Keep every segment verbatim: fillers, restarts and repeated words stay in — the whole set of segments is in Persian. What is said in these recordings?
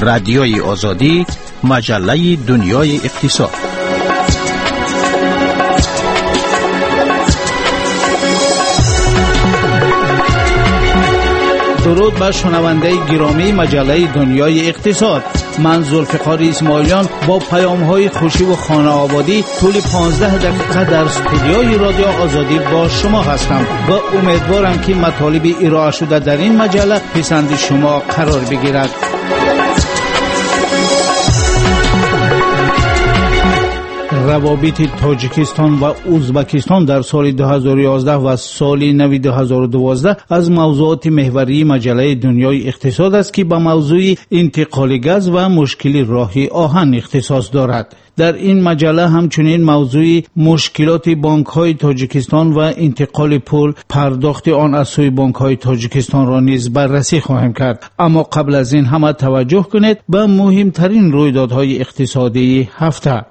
رادیوی آزادی، مجله دنیای اقتصاد. درود بر شنونده گرامی مجله دنیای اقتصاد. من ذوالفقار اسماعیلیان با پیام‌های خوشی و خانه آبادی طول پانزده دقیقه در استودیوی رادیو آزادی با شما هستم و امیدوارم که مطالب ارائه شده در این مجله پسند شما قرار بگیرد. روابط تاجیکستان و ازبکستان در سال دو هزار و یازده و سال نو دو هزار و دوازده از موضوعات محوری مجله دنیای اقتصاد است که به موضوع انتقال گاز و مشکل راه آهن اختصاص دارد. در این مجله همچنین موضوع مشکلات بانک‌های تاجیکستان و انتقال پول پرداخت آن از سوی بانک‌های تاجیکستان را نیز بررسی خواهیم کرد. اما قبل از این همه توجه کنید به مهمترین رویدادهای اقتصادی هفته.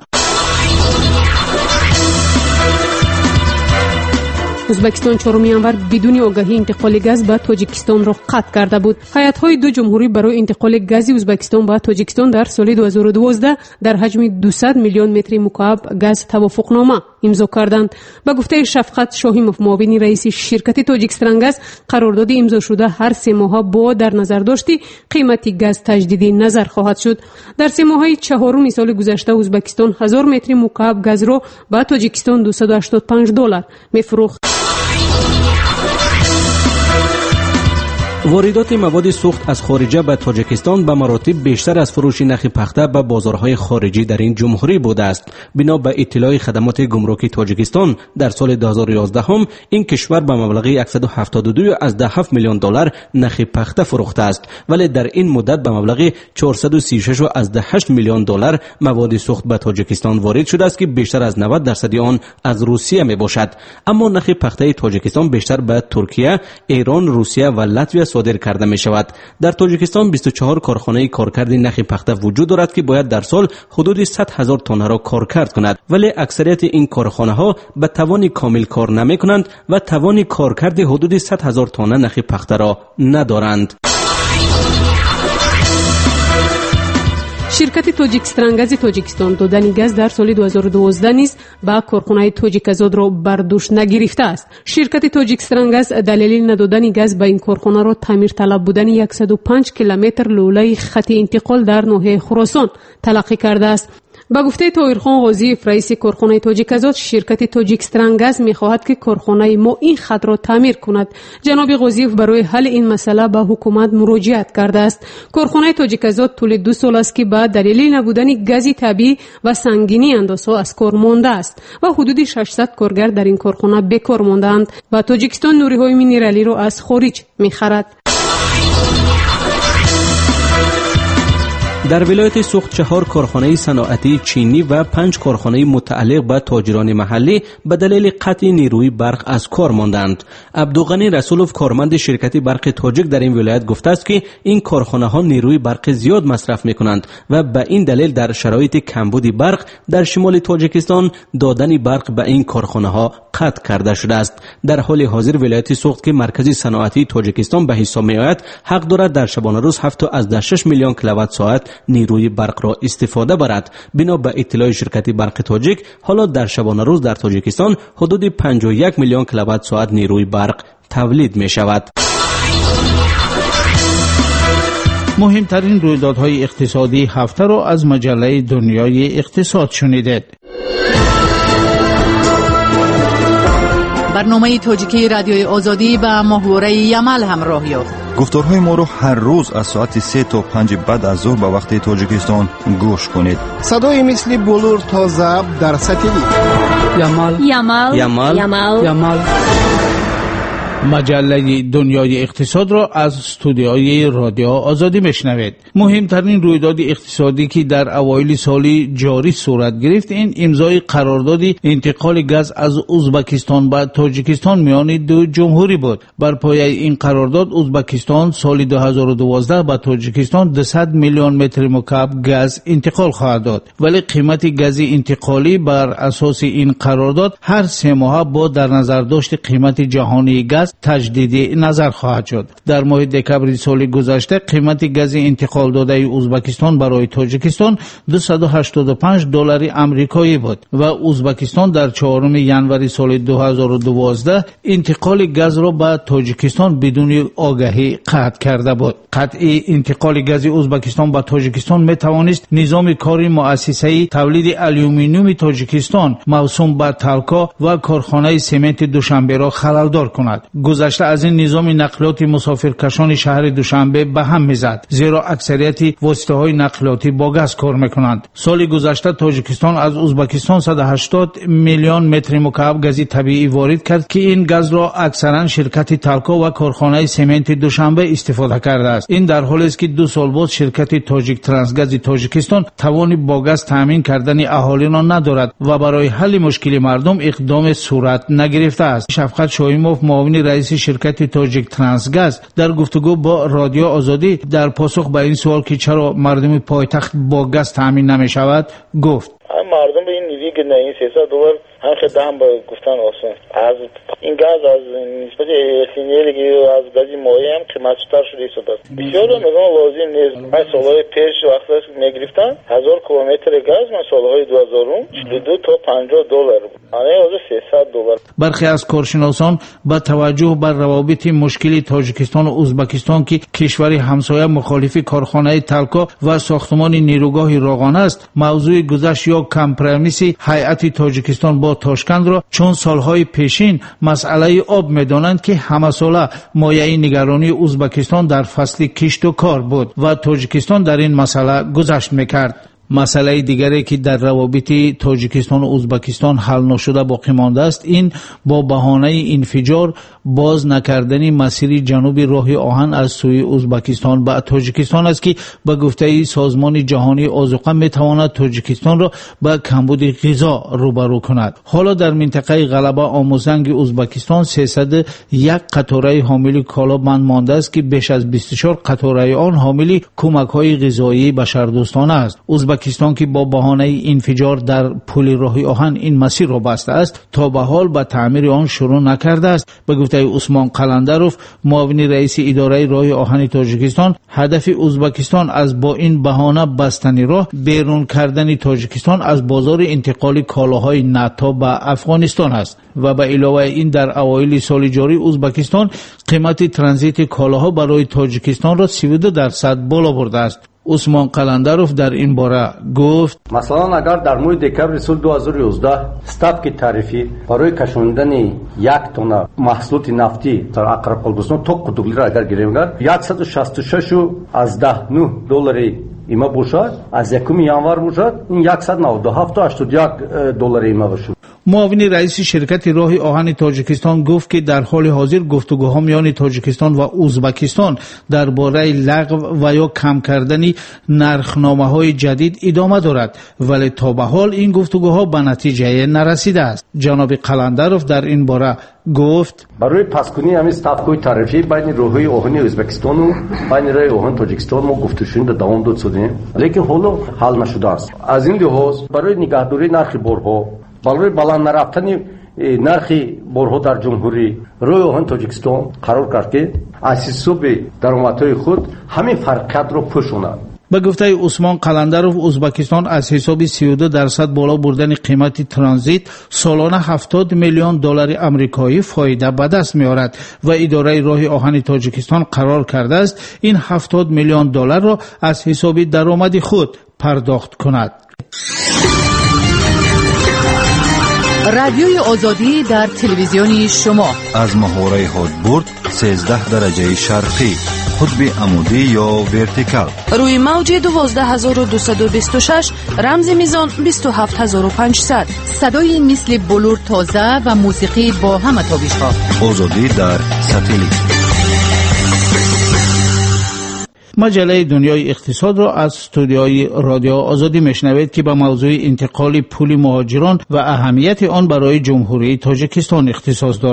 ازبکستان چهارم ژانویه بدون آگاهی انتقال گاز به تاجیکستان را قطع کرده بود. هیئت‌های دو جمهوری برای انتقال گاز ازبکستان به تاجیکستان در سال دو هزار و دوازده در حجم دویست میلیون متر مکعب گاز توافقنامه امضا کردند. به گفته شفقت شاهیموف معاون رئیس شرکت تاجیکسترانگاز، قرارداد امضا شده هر سه ماه با در نظر داشتی قیمت گاز تجدید نظر خواهد شد. در سه ماهه چهارم سال گذشته ازبکستان هزار متر مکعب گاز را به تاجیکستان دویست و هشتاد و پنج دلار می‌فروخت. واردات مواد سوخت از خارجه به تاجیکستان به مراتب بیشتر از فروش نخ پخته به بازارهای خارجی در این جمهوری بوده است. بنا به اطلاع خدمات گمرکی تاجیکستان در سال دو هزار و یازده هم این کشور به مبلغ صد و هفتاد و دو از ده و هفت میلیون دلار نخ پخته فروخته است، ولی در این مدت به مبلغ چهارصد و سی و شش از ده و هشت میلیون دلار مواد سوخت به تاجیکستان وارد شده است که بیشتر از نود درصد آن از روسیه می باشد. اما نخ پخته تاجیکستان بیشتر به ترکیه، ایران، روسیه و لاتویه صادر کرده می شود. در تاجیکستان بیست و چهار کارخانه کارکرد نخ پخته وجود دارد که باید در سال حدود صد هزار تن را کارکرد کند، ولی اکثریت این کارخانه ها به توان کامل کار نمی کنند و توان کارکرد حدود صد هزار تن نخ پخته را ندارند. شرکت تاجیکسترانگاز تاجیکستان دادن گاز در سال دو هزار و دوازده نیز با کارخانه تاجیکازاد را بر دوش نگرفته است. شرکت تاجیکسترانگاز دلیل ندادن گاز به این کارخانه را تعمیر طلب بودن صد و پنج کیلومتر لوله خط انتقال در ناحیه خراسان تلقی کرده است. با گفته طاهرخان غازیف رئیس کارخانه تاجیکازاد، شرکت تاجیکسترانگاز می‌خواهد که کارخانه ما این خط را تعمیر کند. جناب غازیف برای حل این مسئله به حکومت مراجعت کرده است. کارخانه تاجیکازاد طول دو سال است که با دلیل نبودن گاز طبیعی و سنگینی اندازها از کار مانده است و حدود ششصد کارگر در این کارخانه بیکار ماندند و تاجیکستان نوری‌های مینرالی را از خارج می‌خرد. در ولایت سوخت چهار کارخانه صنعتی چینی و پنج کارخانه متعلق به تاجران محلی به دلیل قطع نیروی برق از کار ماندند. عبدالغنی رسولوف کارمند شرکت برق تاجیک در این ولایت گفته است که این کارخانه ها نیروی برق زیاد مصرف می کنند و به این دلیل در شرایط کمبود برق در شمال تاجیکستان دادن برق به این کارخانه ها قطع کرده شده است. در حال حاضر ولایت سوخت که مرکز صنعتی تاجیکستان به حساب می آید حق دارد در شبانه روز هفت از شش میلیون کیلووات ساعت نیروی برق را استفاده برد. بنا به اطلاع شرکت برق تاجیک، حالا در شبانه روز در تاجیکستان حدود پنجاه و یک میلیون کیلووات ساعت نیروی برق تولید می شود. مهمترین رویدادهای اقتصادی هفته را از مجله دنیای اقتصاد شنیدید. برنامه تاجیکی رادیوی آزادی با محوره یمل همراه یافت. گفتارهای ما رو هر روز از ساعت سه تا پنج بعد از ظهر به وقت تاجیکستان گوش کنید. صدای مثل بلور تا ضبط در سطحی یمل یمل یمل یمل یمل. مجله دنیای اقتصاد را از استودیوی رادیو آزادی میشنوید. مهمترین رویداد اقتصادی که در اوایل سال جاری صورت گرفت این امضای قرارداد انتقال گاز از ازبکستان به تاجیکستان میان دو جمهوری بود. بر پایه این قرارداد ازبکستان سال دو هزار و دوازده به تاجیکستان دویست میلیون متر مکعب گاز انتقال خواهد داد، ولی قیمت گاز انتقالی بر اساس این قرارداد هر سه ماه با در نظر داشت قیمت جهانی گاز تجدید نظر خواهد شد. در ماه دکمبر سال گذشته قیمت گاز انتقال داده ازبکستان برای تاجیکستان دویست و هشتاد و پنج دلار آمریکایی بود و ازبکستان در چهارم ژانویه سال دو هزار و دوازده انتقال گاز را به تاجیکستان بدون آگاهی قطع کرده بود. قطع انتقال گاز ازبکستان به تاجیکستان می توانست نظام کاری مؤسسه تولید آلومینیوم تاجیکستان موسوم به تالکا و کارخانه سمنت دوشنبه را خللدار کند. گذشته از این نظام نقلیات مسافرکشان شهر دوشنبه به هم میزد، زیرا اکثریت واسطه های نقلیاتی با گاز کار میکنند. سال گذشته تاجیکستان از ازبکستان صد و هشتاد میلیون متر مکعب گاز طبیعی وارد کرد که این گاز را اکثرا شرکت تالکا و کارخانه سمنت دوشنبه استفاده کرده است. این در حالی است که دو سال بعد شرکت تاجیک ترانسگاز تاجیکستان توان با گاز تامین کردن اهالی را ندارد و برای حل مشکل مردم اقدام صورت نگرفته است. شفقت شایموف، معاون رئیس شرکت تاجیک ترانسگاز، در گفتگو با رادیو آزادی در پاسخ به این سوال که چرا مردم پایتخت با گاز تامین نمی شود گفت: مردم به این نیروی که نه این سیصد دلار هم خیلی هم با گفتن آسان از این گاز از نسبت احتمالی که از گازی مایع هم قیمت‌تر شده است. بسیار میگم لازم نیست. من سالهای پیش وقتی میگرفتم هزار کیلومتر گاز من سالهای دو هزار و دو تا پنجاه دلار بود. الان از سیصد دلار. برخی از کارشناسان با توجه بر روابط مشکلی تاجیکستان و ازبکستان که کشوری همسایه مخالف کارخانه تالکا و ساختمان نیروگاه راغان است، موضوع گذشت یا کمپرمیس هیئت تاجیکستان با تاشکند را چون سالهای پیشین مسئله آب می‌دانند که همه ساله مایه نگرانی ازبکستان در فصل کشت و کار بود و تاجیکستان در این مسئله گذشت می‌کرد. مسئله دیگری که در روابط تاجیکستان و ازبکستان حل نشده باقی مانده است، این با بهانه انفجار باز نکردن مسیر جنوبی راه آهن از سوی ازبکستان به تاجیکستان است که به گفته سازمان جهانی آذوقه میتواند تاجیکستان را به کمبود غذا روبرو کند. حالا در منطقه غلبه آموزنگ ازبکستان سیصد و یک قطاره حامل کالا بند مانده است که بیش از بیست و چهار قطاره آن حامل کمک‌های غذایی بشردوستانه است. ازبکستان که با بهانه انفجار در پل راه آهن این مسیر را بسته است، تا به حال به تعمیر آن شروع نکرده است. به گفته عثمان قلندروف، معاون رئیس اداره راه آهن تاجیکستان، هدف ازبکستان از با این بهانه بستن راه بیرون کردن تاجیکستان از بازار انتقال کالاهای نفت به افغانستان است و به علاوه این در اوایل سال جاری ازبکستان قیمت ترانزیت کالاها برای تاجیکستان را سی و دو درصد بالا برده است. عثمان قلندروف در این باره گفت: مثلا اگر در ماه دکمبر سال دو هزار و یازده ستافک تعرفی برای کشاندن یک تن محصولات نفتی در اقرب البستان تا قطبی را اگر گیریم صد و شصت و شش از ده نه دلاری ایما باشد، از یکم ژانویه باشد این صد و نود و هفت تا هشتاد و یک دلار ایما باشد. معاون رئیس شرکت راه آهن تاجیکستان گفت که در حال حاضر گفتگوها میان تاجیکستان و ازبکستان درباره لغو و یا کم کردن نرخنامه‌های جدید ادامه دارد، ولی تا به حال این گفتگوها به نتیجه نرسیده است. جناب قلندروف در این باره گفت: برای پسکنی همین ستافک‌های تعرفی بین راه‌های آهن ازبکستان و بین راه آهن تاجیکستان ما گفتگوشون دوام داد شدیم، لیکن حالا حل نشده است. از این لحاظ برای نگهداری نرخ بارها، برای بلند نرفتن نرخ بارها در جمهوری روی آهن تاجیکستان قرار کرد که از حساب درآمدهای خود همین فرقیت را پوشاند. به گفته عثمان قلندروف، ازبکستان از حساب سی و دو درصد بالا بردن قیمت ترانزیت سالانه هفتاد میلیون دلار آمریکایی فایده به دست می‌آورد و اداره راه آهن تاجیکستان قرار کرده است این هفتاد میلیون دلار را از حساب درآمد خود پرداخت کند. رادیوی آزادی در تلویزیون شما از محوره هادبورد سیزده درجه شرقی، قطب عمودی یا ورتیکال، روی موج دوازده هزار و دویست و بیست و شش، رمز میزان بیست و هفت هزار و پانصد. صدای مثل بلور تازه و موسیقی با همه تابش‌ها. آزادی در ساتلیت. مجله دنیای اقتصاد را از استودیوی رادیو آزادی میشنوید که به موضوع انتقال پول مهاجران و اهمیت آن برای جمهوری تاجیکستان اختصاص دارد.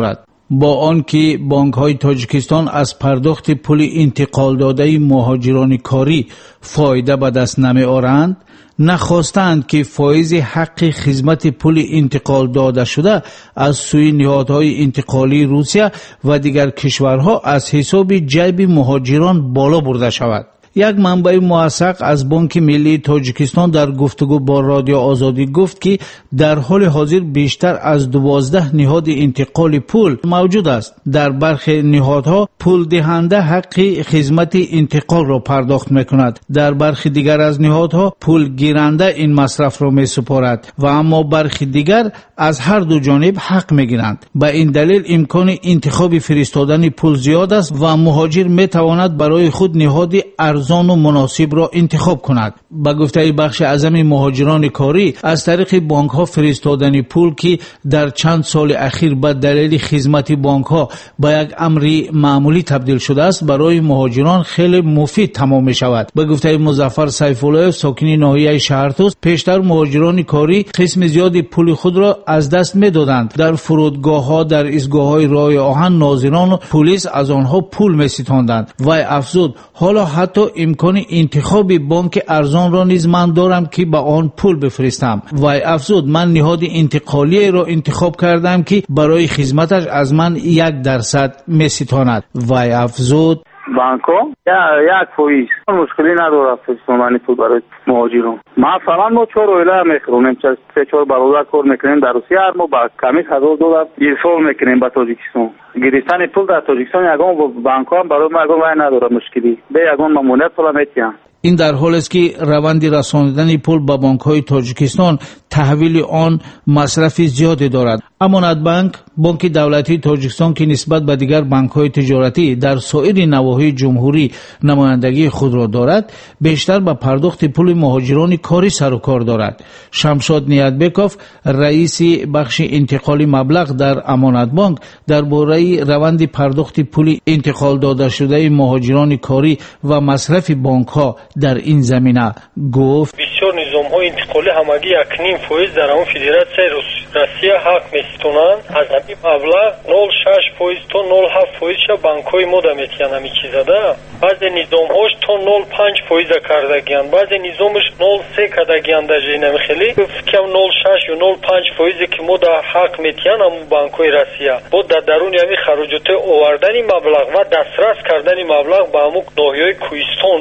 با آنکه بانک‌های تاجیکستان از پرداخت پول انتقال داده مهاجران کاری فایده به دست نمی‌آورند، نخواستند که فایز حق خدمت پول انتقال داده شده از سوی نهادهای انتقالی روسیه و دیگر کشورها از حساب جیب مهاجران بالا برده شود. یک منبع موثق از بانک ملی تاجیکستان در گفتگو با رادیو آزادی گفت که در حال حاضر بیشتر از دوازده نهاد انتقال پول موجود است. در برخی نهادها پول دهنده حق خدمت انتقال را پرداخت میکند، در برخی دیگر از نهادها پول گیرنده این مصرف را میسپارد و اما برخی دیگر از هر دو جانب حق میگیرند. به این دلیل امکان انتخاب فرستادن پول زیاد است و مهاجر میتواند برای خود نهاد ارزان و مناسب را انتخاب کند. با گفته بخش اعظم مهاجران کاری، از طریق بانک ها فرستادن پول که در چند سال اخیر به دلیل خدمت بانک ها به یک امر معمولی تبدیل شده است، برای مهاجران خیلی مفید تمام می شود. با گفته مظفر سیف‌الله ساکن ناحیه شهرتوس، پیشتر مهاجران کاری قسم زیادی پول خود را از دست می دادند. در فرودگاه ها، در ایستگاه های راه آهن، ناظران و پلیس از آنها پول می ستاندند. و افزود حالا حتی امکان انتخاب بانک ارزان را نیز من دارم که به آن پول بفرستم. و افزود من نهاد انتقالی را انتخاب کردم که برای خدمتش از من یک درصد می ستاند. و افزود بانکو یا یک فویز مشکلی نداره فرستادن پول برای مهاجران. مثلا ما چهار اویلا میخرونیم، سه چهار برابر کار میکنیم در روسیه، هر ما با کمی هزار دلار ارسال میکنیم به تاجیکستان. گرفتن پول در تاجیکستان یگان بانک ها برای ما یگان وای نداره مشکلی، به یگان ممنونیت پول میتیم. این در حالی است که روند رساندن پول به بانک‌های تاجیکستان تحویل آن مصرف زیادی دارد. امانت بانک، بانک دولتی تاجیکستان که نسبت به دیگر بانک‌های تجارتی در سایر نواحی جمهوری نمایندگی خود را دارد، بیشتر به پرداخت پول مهاجران کاری سر و کار دارد. شمشاد نیتبکوف، رئیس بخش انتقال مبلغ در امانت بانک، درباره روند پرداخت پول انتقال داده شده مهاجران کاری و مصرف بانک‌ها در این زمینه گفت: بسیار نظام‌های انتقالی همگی اکنیم فایز در همون فدراسیای روسیه حق میستونن از همین مبلغ نول شش فایز تا نول هفت فایز شا بانک‌های ما دا میتیان همی چیزا دا. بعضی نظام‌هاش تا نول پنج فایز کردگیان، بعضی نظامش نول سه کردگیان در جای نمیخیلی کم نول شش و نول پنج فایزی که ما دا حق میتیان همون بانک‌های روسیه با در درون همی خراجات آوردن مبلغ و دسترس کردن مبلغ به همون ناحیه‌های کوهستان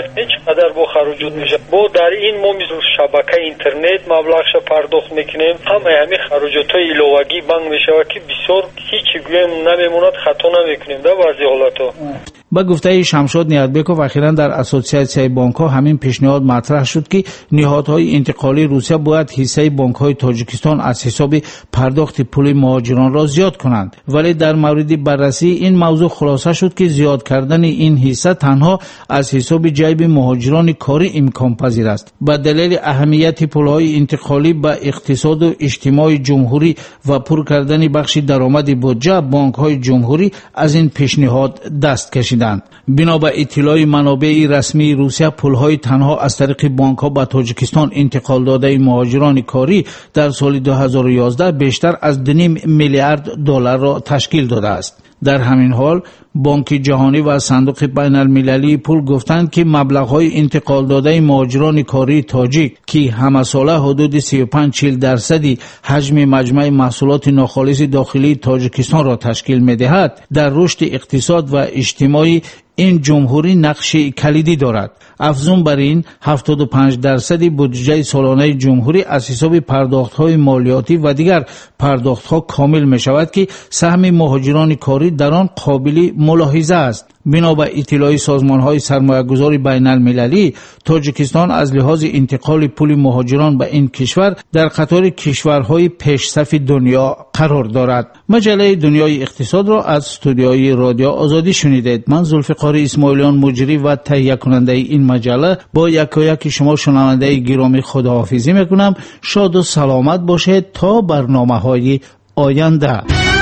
چقدر با خراجات میشه. با در این ما میزور شبکه اینترنت مبلغش پرداخت میکنیم، همه همین خراجات های علاوگی بانک میشه که بسیار هیچی گویم نمیموند، خطا نمیکنیم در بعضی حالات. با گفته شمشاد نیتبکوف، اخیراً در اسوسیاسیون بانک‌ها همین پیشنهاد مطرح شد که نهادهای انتقالی روسیه باید حصه بانک‌های تاجیکستان از حساب پرداخت پول مهاجران را زیاد کنند، ولی در مورد بررسی این موضوع خلاصه شد که زیاد کردن این حصه تنها از حساب جیب مهاجران کاری امکان پذیر است. به دلیل اهمیت پول‌های انتقالی به اقتصاد و اجتماع جمهوری و پر کردن بخش درآمد بودجه، بانک‌های جمهوری از این پیشنهاد دست کشیدند. بنا به اطلاع منابع رسمی روسیه، پول‌های تنها از طریق بانک‌ها به تاجیکستان انتقال داده مهاجران کاری در سال دو هزار و یازده بیشتر از دو و نیم میلیارد دلار را تشکیل داده است. در همین حال بانک جهانی و صندوق بین المللی پول گفتند که مبلغ‌های انتقال داده مهاجران کاری تاجیک که همه ساله حدود سی و پنج تا چهل درصدی حجم مجموع محصولات ناخالص داخلی تاجیکستان را تشکیل می‌دهد، در رشد اقتصاد و اجتماعی این جمهوری نقش کلیدی دارد. افزون بر این، هفتاد و پنج درصد بودجه سالانه جمهوری از حساب پرداخت‌های مالیاتی و دیگر پرداخت‌ها کامل می‌شود که سهم مهاجران کاری در آن قابل ملاحظه است. بنا به اطلاع سازمان‌های سرمایه‌گذاری بین المللی، تاجیکستان از لحاظ انتقال پول مهاجران به این کشور در قطار کشورهای پیشصف دنیا قرار دارد. مجله دنیای اقتصاد را از استودیوی رادیو آزادی شنیدید. من ذوالفقار اسماعیلیان مجری و تهیه کننده این مجله با یکایک شما شنونده گرامی خداحافظی میکنم. شاد و سلامت باشید تا برنامه‌های آینده.